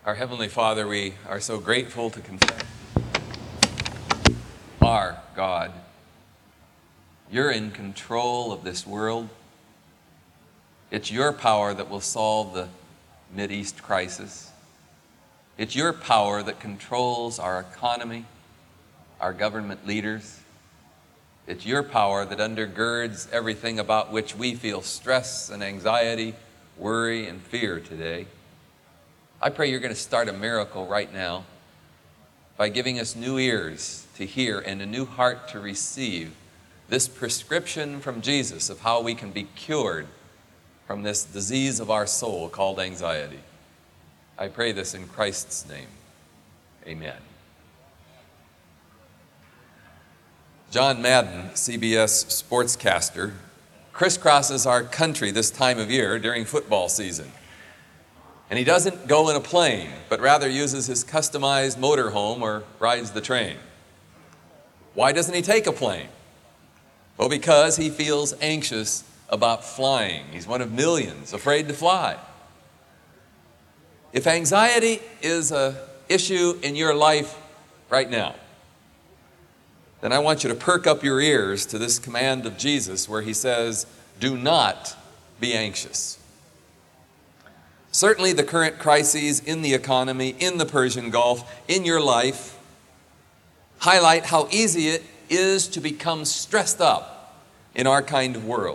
Our Heavenly Father, we are so grateful to confess our God. You're in control of this world. It's your power that will solve the Mideast crisis. It's your power that controls our economy, our government leaders. It's your power that undergirds everything about which we feel stress and anxiety, worry and fear today. I pray you're going to start a miracle right now by giving us new ears to hear and a new heart to receive this prescription from Jesus of how we can be cured from this disease of our soul called anxiety. I pray this in Christ's name. Amen. John Madden, CBS sportscaster, crisscrosses our country this time of year during football season. And he doesn't go in a plane, but rather uses his customized motorhome or rides the train. Why doesn't he take a plane? Well, because he feels anxious about flying. He's one of millions afraid to fly. If anxiety is an issue in your life right now, then I want you to perk up your ears to this command of Jesus where he says, do not be anxious. Certainly the current crises in the economy, in the Persian Gulf, in your life, highlight how easy it is to become stressed up in our kind of world.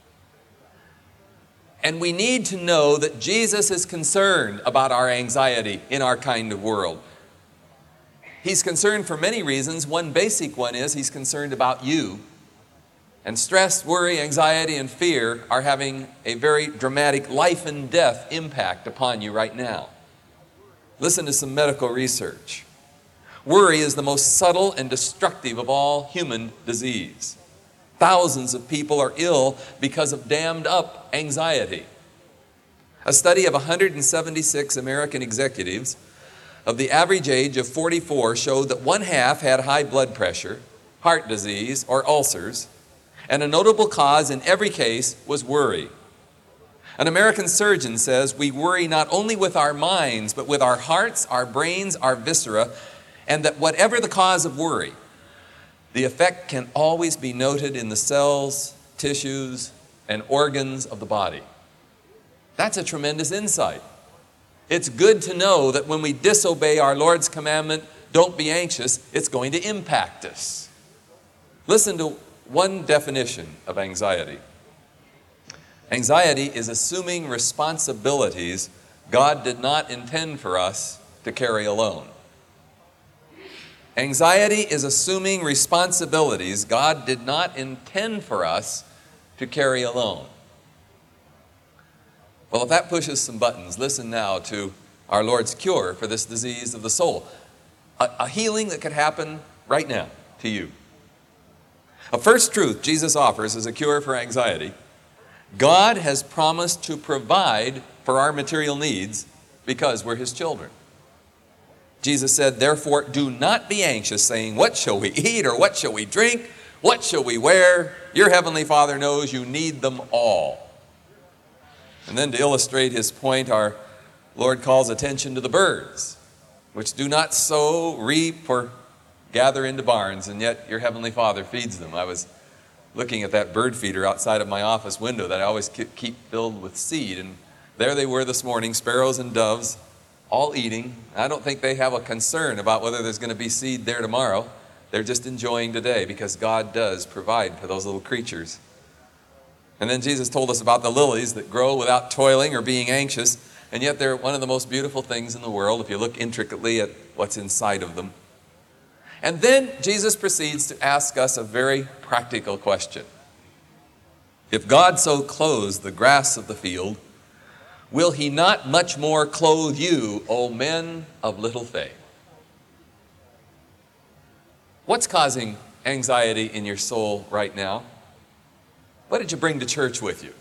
And we need to know that Jesus is concerned about our anxiety in our kind of world. He's concerned for many reasons. One basic one is he's concerned about you. And stress, worry, anxiety, and fear are having a very dramatic life and death impact upon you right now. Listen to some medical research. Worry is the most subtle and destructive of all human disease. Thousands of people are ill because of dammed up anxiety. A study of 176 American executives of the average age of 44 showed that one half had high blood pressure, heart disease, or ulcers, and a notable cause in every case was worry. An American surgeon says we worry not only with our minds, but with our hearts, our brains, our viscera, and that whatever the cause of worry, the effect can always be noted in the cells, tissues, and organs of the body. That's a tremendous insight. It's good to know that when we disobey our Lord's commandment, don't be anxious, it's going to impact us. Listen to one definition of anxiety. Anxiety is assuming responsibilities God did not intend for us to carry alone. Anxiety is assuming responsibilities God did not intend for us to carry alone. Well, if that pushes some buttons, listen now to our Lord's cure for this disease of the soul. A healing that could happen right now to you. A first truth Jesus offers as a cure for anxiety. God has promised to provide for our material needs because we're His children. Jesus said, therefore, do not be anxious, saying, what shall we eat or what shall we drink? What shall we wear? Your Heavenly Father knows you need them all. And then to illustrate His point, our Lord calls attention to the birds, which do not sow, reap, or gather into barns, and yet your Heavenly Father feeds them. I was looking at that bird feeder outside of my office window that I always keep filled with seed, and there they were this morning, sparrows and doves, all eating. I don't think they have a concern about whether there's going to be seed there tomorrow. They're just enjoying today because God does provide for those little creatures. And then Jesus told us about the lilies that grow without toiling or being anxious, and yet they're one of the most beautiful things in the world if you look intricately at what's inside of them. And then Jesus proceeds to ask us a very practical question. If God so clothes the grass of the field, will He not much more clothe you, O men of little faith? What's causing anxiety in your soul right now? What did you bring to church with you?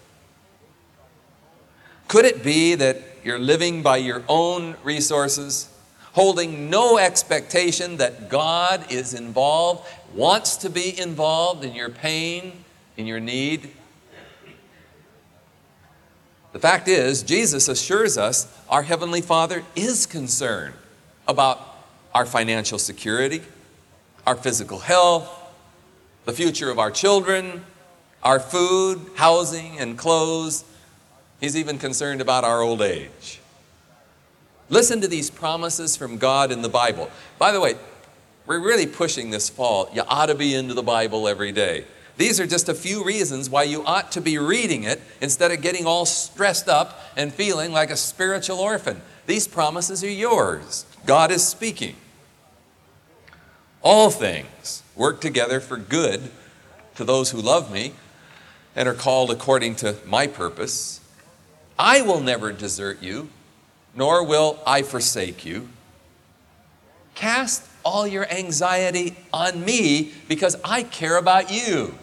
Could it be that you're living by your own resources, holding no expectation that God is involved, wants to be involved in your pain, in your need? The fact is, Jesus assures us our Heavenly Father is concerned about our financial security, our physical health, the future of our children, our food, housing, and clothes. He's even concerned about our old age. Listen to these promises from God in the Bible. By the way, we're really pushing this fall. You ought to be into the Bible every day. These are just a few reasons why you ought to be reading it instead of getting all stressed up and feeling like a spiritual orphan. These promises are yours. God is speaking. All things work together for good to those who love me and are called according to my purpose. I will never desert you, nor will I forsake you. Cast all your anxiety on me because I care about you.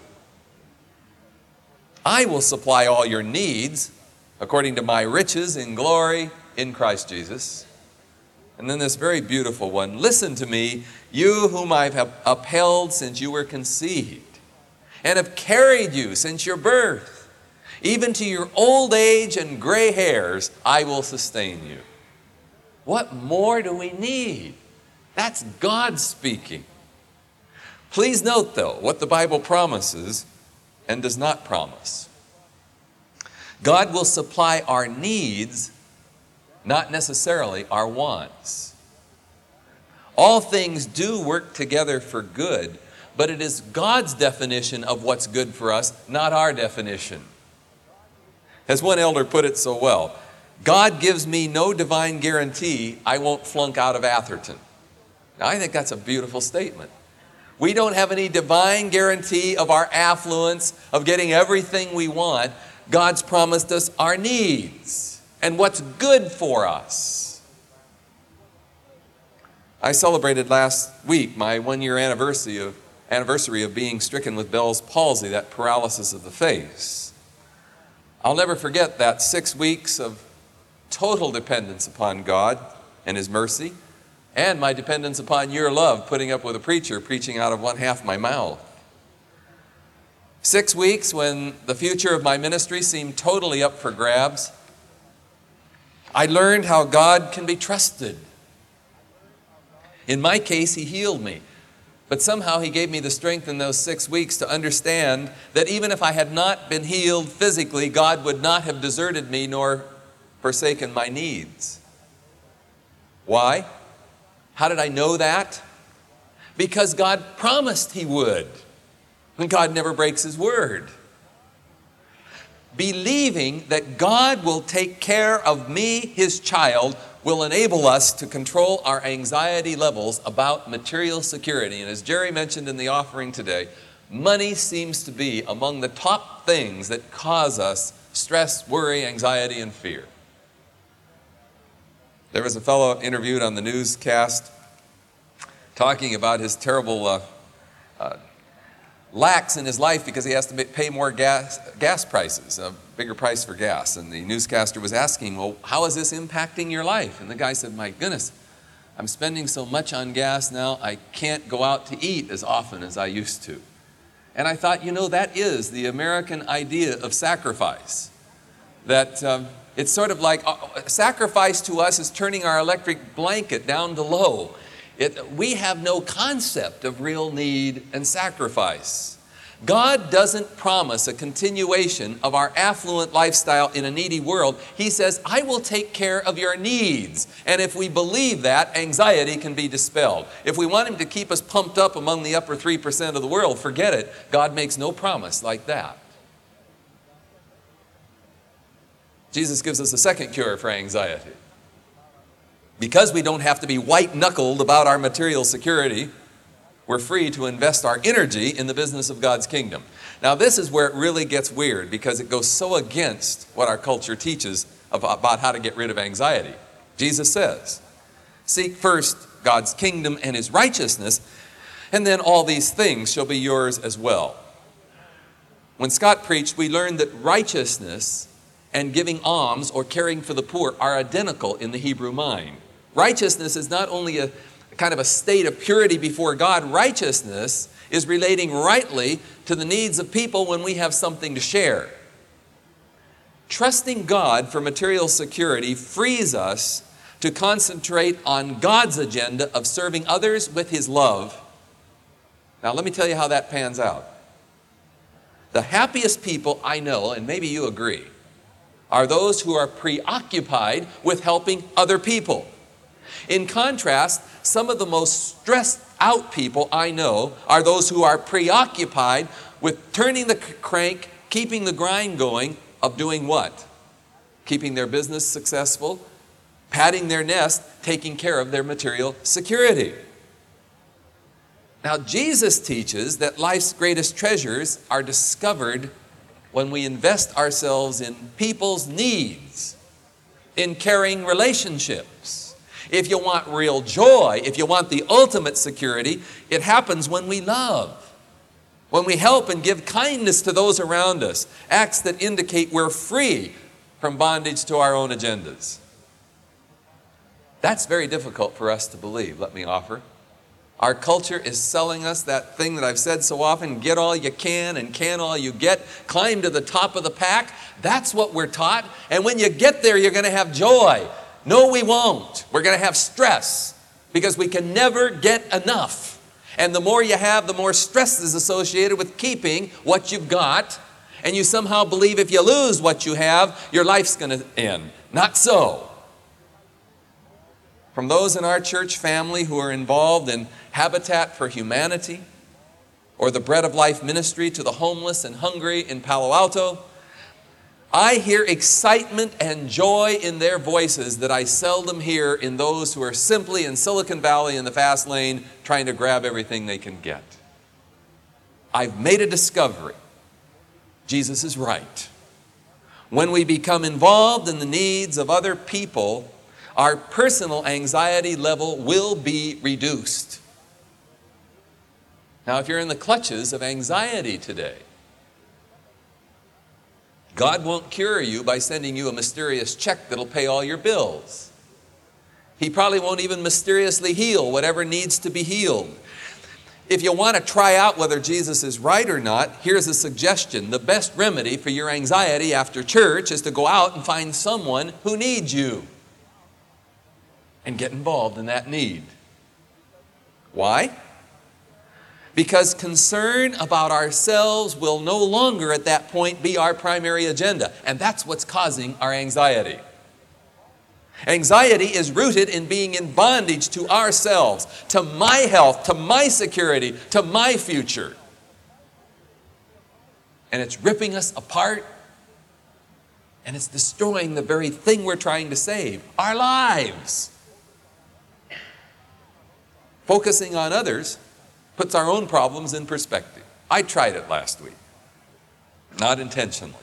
I will supply all your needs according to my riches in glory in Christ Jesus. And then this very beautiful one, listen to me, you whom I have upheld since you were conceived, and have carried you since your birth. Even to your old age and gray hairs, I will sustain you. What more do we need? That's God speaking. Please note, though, what the Bible promises and does not promise. God will supply our needs, not necessarily our wants. All things do work together for good, but it is God's definition of what's good for us, not our definition. As one elder put it so well, God gives me no divine guarantee I won't flunk out of Atherton. Now, I think that's a beautiful statement. We don't have any divine guarantee of our affluence, of getting everything we want. God's promised us our needs and what's good for us. I celebrated last week my 1-year anniversary of being stricken with Bell's palsy, that paralysis of the face. I'll never forget that 6 weeks of total dependence upon God and His mercy, and my dependence upon your love, putting up with a preacher preaching out of one half my mouth. 6 weeks when the future of my ministry seemed totally up for grabs. I learned how God can be trusted. In my case, He healed me. But somehow He gave me the strength in those 6 weeks to understand that even if I had not been healed physically, God would not have deserted me nor forsaken my needs. Why? How did I know that? Because God promised He would. And God never breaks His word. Believing that God will take care of me, His child, will enable us to control our anxiety levels about material security. And as Jerry mentioned in the offering today, money seems to be among the top things that cause us stress, worry, anxiety, and fear. There was a fellow interviewed on the newscast talking about his terrible lacks in his life because he has to pay more gas prices, a bigger price for gas. And the newscaster was asking, well, how is this impacting your life? And the guy said, my goodness, I'm spending so much on gas now, I can't go out to eat as often as I used to. And I thought, that is the American idea of sacrifice. That it's sort of like sacrifice to us is turning our electric blanket down to low. We have no concept of real need and sacrifice. God doesn't promise a continuation of our affluent lifestyle in a needy world. He says, I will take care of your needs. And if we believe that, anxiety can be dispelled. If we want Him to keep us pumped up among the upper 3% of the world, forget it. God makes no promise like that. Jesus gives us a second cure for anxiety. Because we don't have to be white-knuckled about our material security, we're free to invest our energy in the business of God's kingdom. Now, this is where it really gets weird because it goes so against what our culture teaches about how to get rid of anxiety. Jesus says, seek first God's kingdom and His righteousness, and then all these things shall be yours as well. When Scott preached, we learned that righteousness and giving alms or caring for the poor are identical in the Hebrew mind. Righteousness is not only a kind of a state of purity before God. Righteousness is relating rightly to the needs of people when we have something to share. Trusting God for material security frees us to concentrate on God's agenda of serving others with His love. Now let me tell you how that pans out. The happiest people I know, and maybe you agree, are those who are preoccupied with helping other people. In contrast, some of the most stressed out people I know are those who are preoccupied with turning the crank, keeping the grind going of doing what? Keeping their business successful, padding their nest, taking care of their material security. Now, Jesus teaches that life's greatest treasures are discovered when we invest ourselves in people's needs, in caring relationships. If you want real joy, if you want the ultimate security, it happens when we love, when we help and give kindness to those around us, acts that indicate we're free from bondage to our own agendas. That's very difficult for us to believe, let me offer. Our culture is selling us that thing that I've said so often, get all you can and can all you get, climb to the top of the pack. That's what we're taught. And when you get there, you're going to have joy. No, we won't. We're going to have stress because we can never get enough. And the more you have, the more stress is associated with keeping what you've got. And you somehow believe if you lose what you have, your life's going to end. Not so. From those in our church family who are involved in Habitat for Humanity or the Bread of Life ministry to the homeless and hungry in Palo Alto, I hear excitement and joy in their voices that I seldom hear in those who are simply in Silicon Valley in the fast lane trying to grab everything they can get. I've made a discovery. Jesus is right. When we become involved in the needs of other people, our personal anxiety level will be reduced. Now, if you're in the clutches of anxiety today, God won't cure you by sending you a mysterious check that'll pay all your bills. He probably won't even mysteriously heal whatever needs to be healed. If you want to try out whether Jesus is right or not, here's a suggestion. The best remedy for your anxiety after church is to go out and find someone who needs you and get involved in that need. Why? Because concern about ourselves will no longer at that point be our primary agenda. And that's what's causing our anxiety. Anxiety is rooted in being in bondage to ourselves, to my health, to my security, to my future. And it's ripping us apart. And it's destroying the very thing we're trying to save, our lives. Focusing on others puts our own problems in perspective. I tried it last week. Not intentionally.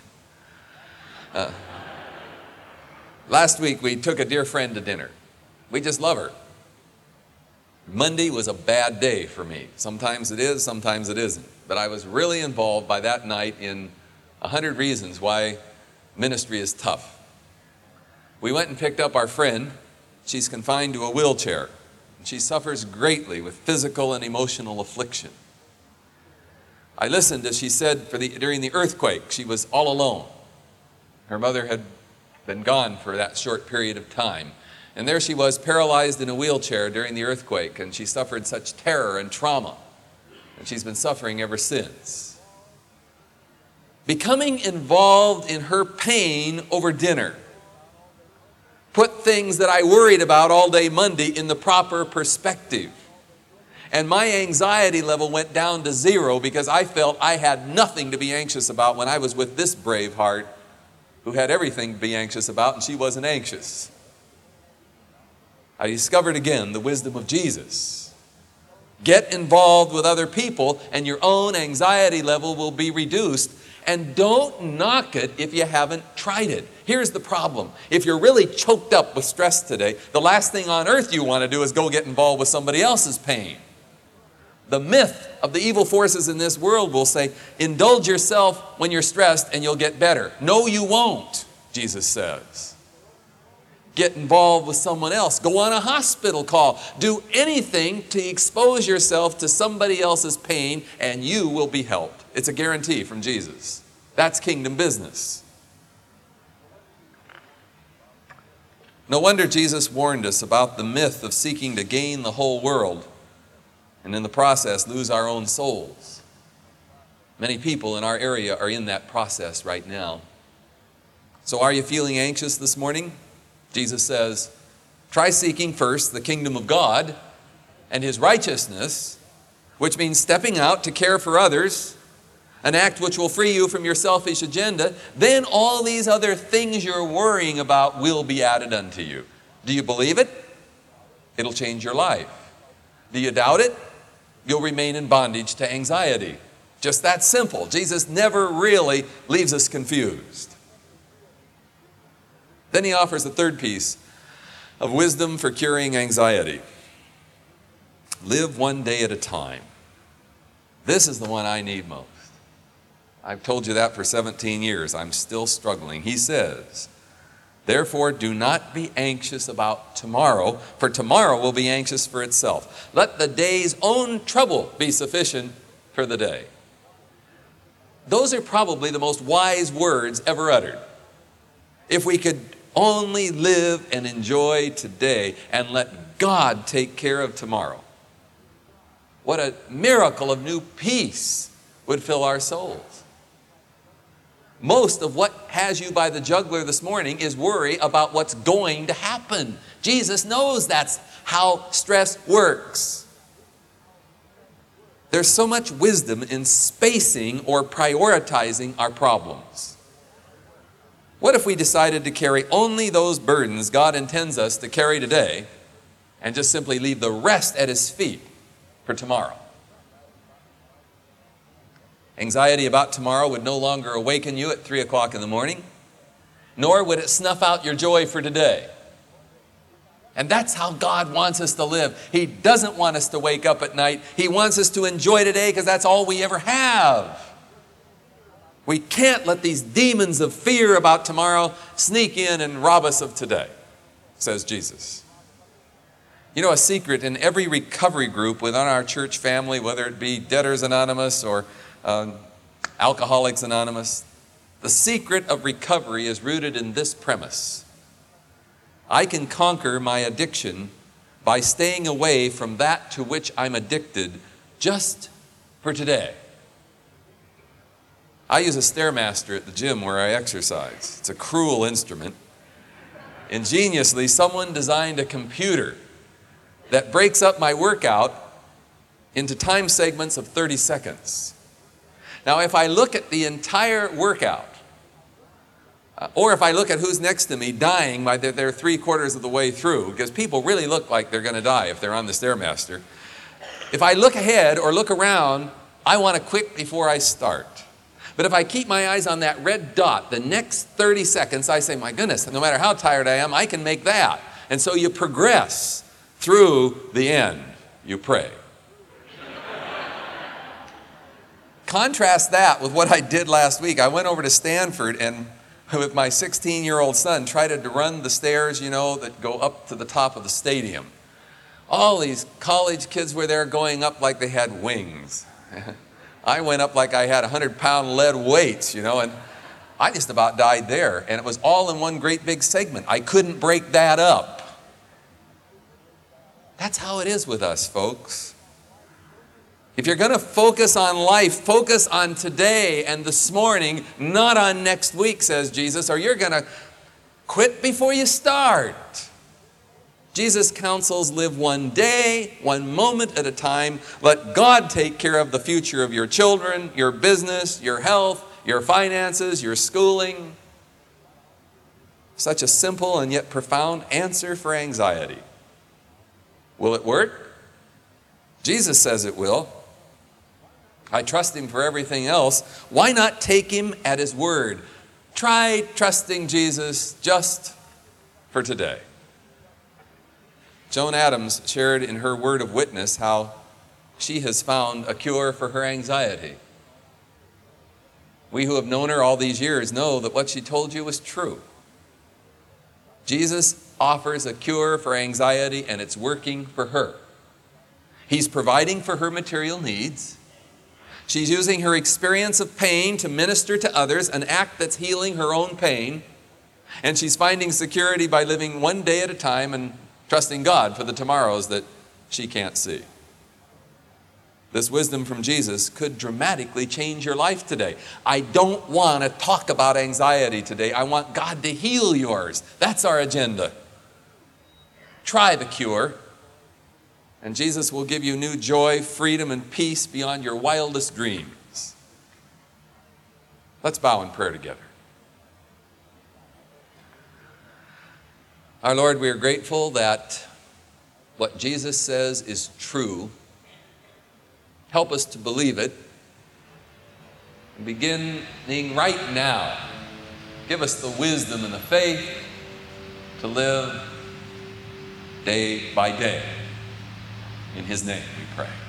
Last week we took a dear friend to dinner. We just love her. Monday was a bad day for me. Sometimes it is, sometimes it isn't. But I was really involved by that night in 100 reasons why ministry is tough. We went and picked up our friend. She's confined to a wheelchair. She suffers greatly with physical and emotional affliction. I listened as she said during the earthquake, she was all alone. Her mother had been gone for that short period of time. And there she was, paralyzed in a wheelchair during the earthquake, and she suffered such terror and trauma. And she's been suffering ever since. Becoming involved in her pain over dinner put things that I worried about all day Monday in the proper perspective. And my anxiety level went down to 0 because I felt I had nothing to be anxious about when I was with this brave heart who had everything to be anxious about, and she wasn't anxious. I discovered again the wisdom of Jesus. Get involved with other people and your own anxiety level will be reduced. And don't knock it if you haven't tried it. Here's the problem. If you're really choked up with stress today, the last thing on earth you want to do is go get involved with somebody else's pain. The myth of the evil forces in this world will say, indulge yourself when you're stressed and you'll get better. No, you won't, Jesus says. Get involved with someone else. Go on a hospital call. Do anything to expose yourself to somebody else's pain and you will be helped. It's a guarantee from Jesus. That's kingdom business. No wonder Jesus warned us about the myth of seeking to gain the whole world and in the process lose our own souls. Many people in our area are in that process right now. So are you feeling anxious this morning? Jesus says, try seeking first the kingdom of God and His righteousness, which means stepping out to care for others, an act which will free you from your selfish agenda. Then all these other things you're worrying about will be added unto you. Do you believe it? It'll change your life. Do you doubt it? You'll remain in bondage to anxiety. Just that simple. Jesus never really leaves us confused. Then He offers a third piece of wisdom for curing anxiety. Live one day at a time. This is the one I need most. I've told you that for 17 years. I'm still struggling. He says, therefore, do not be anxious about tomorrow, for tomorrow will be anxious for itself. Let the day's own trouble be sufficient for the day. Those are probably the most wise words ever uttered. If we could only live and enjoy today and let God take care of tomorrow, what a miracle of new peace would fill our souls. Most of what has you by the jugular this morning is worry about what's going to happen. Jesus knows that's how stress works. There's so much wisdom in spacing or prioritizing our problems. What if we decided to carry only those burdens God intends us to carry today and just simply leave the rest at His feet for tomorrow? Anxiety about tomorrow would no longer awaken you at 3 o'clock in the morning, nor would it snuff out your joy for today. And that's how God wants us to live. He doesn't want us to wake up at night. He wants us to enjoy today because that's all we ever have. We can't let these demons of fear about tomorrow sneak in and rob us of today, says Jesus. You know, a secret in every recovery group within our church family, whether it be Debtors Anonymous or Alcoholics Anonymous, the secret of recovery is rooted in this premise. I can conquer my addiction by staying away from that to which I'm addicted just for today. I use a Stairmaster at the gym where I exercise. It's a cruel instrument. Ingeniously, someone designed a computer that breaks up my workout into time segments of 30 seconds. Now, if I look at the entire workout, or if I look at who's next to me dying by they're 3/4 of the way through, because people really look like they're going to die if they're on the Stairmaster. If I look ahead or look around, I want to quit before I start. But if I keep my eyes on that red dot, the next 30 seconds, I say, my goodness, no matter how tired I am, I can make that. And so you progress through the end. You pray. Contrast that with what I did last week. I went over to Stanford and with my 16-year-old son tried to run the stairs, you know, that go up to the top of the stadium. All these college kids were there going up like they had wings. I went up like I had 100-pound lead weights, you know, and I just about died there. And it was all in one great big segment. I couldn't break that up. That's how it is with us, folks. If you're going to focus on life, focus on today and this morning, not on next week, says Jesus, or you're going to quit before you start. Jesus counsels, live one day, one moment at a time. Let God take care of the future of your children, your business, your health, your finances, your schooling. Such a simple and yet profound answer for anxiety. Will it work? Jesus says it will. I trust Him for everything else. Why not take Him at His word? Try trusting Jesus just for today. Joan Adams shared in her word of witness how she has found a cure for her anxiety. We who have known her all these years know that what she told you was true. Jesus offers a cure for anxiety, and it's working for her. He's providing for her material needs. She's using her experience of pain to minister to others, an act that's healing her own pain. And she's finding security by living one day at a time and trusting God for the tomorrows that she can't see. This wisdom from Jesus could dramatically change your life today. I don't want to talk about anxiety today. I want God to heal yours. That's our agenda. Try the cure, and Jesus will give you new joy, freedom, and peace beyond your wildest dreams. Let's bow in prayer together. Our Lord, we are grateful that what Jesus says is true. Help us to believe it. And beginning right now, give us the wisdom and the faith to live day by day. In His name we pray.